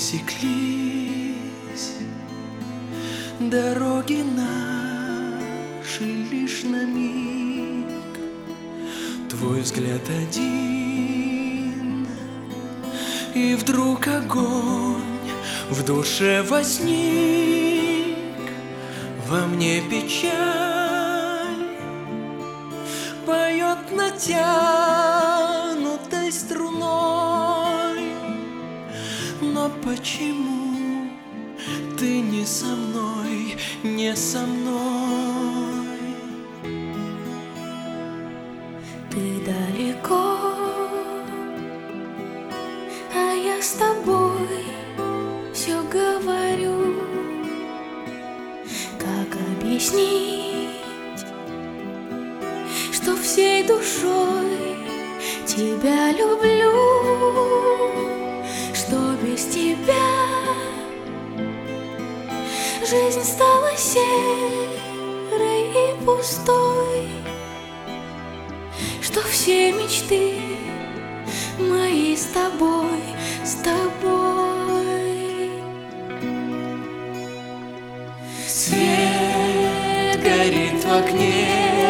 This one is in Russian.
пересеклись дороги наши лишь на миг. Твой взгляд один, и вдруг огонь в душе возник. Во мне печаль поет натянутой струной. Но почему ты не со мной, не со мной? Ты далеко, а я с тобой все говорю. Как объяснить, что всей душой тебя люблю, что без тебя жизнь стала серой и пустой, что все мечты мои с тобой, с тобой. Свет горит в окне,